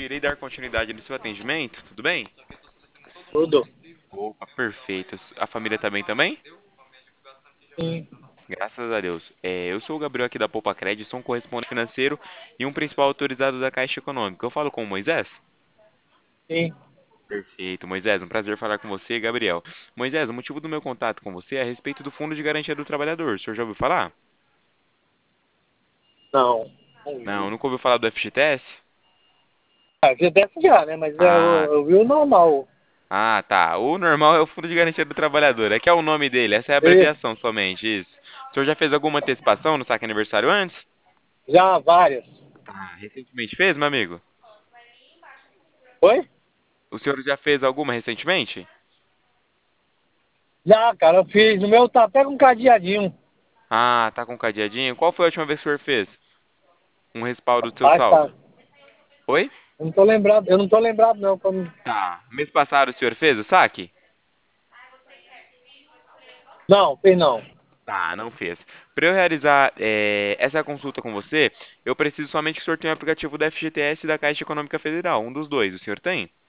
irei dar continuidade no seu atendimento, tudo bem? Tudo. Opa, perfeito. A família tá bem também? Sim, Graças a Deus. Eu sou o Gabriel aqui da Poupa Cred, sou um correspondente financeiro e um principal autorizado da Caixa Econômica. Eu falo com o Moisés? sim. Perfeito, Moisés, um prazer falar com você, Gabriel. Moisés, o motivo do meu contato com você é a respeito do Fundo de Garantia do Trabalhador. O senhor já ouviu falar? Não, não Não, vi. nunca ouviu falar do FGTS? Ah, FGTS já, né? Mas Ah, eu vi o normal. tá. O normal é o Fundo de Garantia do Trabalhador. É que é o nome dele, essa é a E abreviação somente, isso. O senhor já fez alguma antecipação no saque aniversário antes? já várias. Tá, recentemente fez, meu amigo? Oi? O senhor já fez alguma recentemente? Já, cara, eu fiz. O meu tá até com cadeadinho. Ah, tá com cadeadinho. Qual foi a última vez que o senhor fez? Um respaldo do seu Rapaz, tá. saldo. Oi? Eu não tô lembrado, eu não tô lembrado, não. Tá. Mês passado o senhor fez o saque? Não, fez não. Tá, não fez. Para eu realizar essa consulta com você, eu preciso somente que o senhor tenha o aplicativo da FGTS e da Caixa Econômica Federal. Um dos dois, o senhor tem?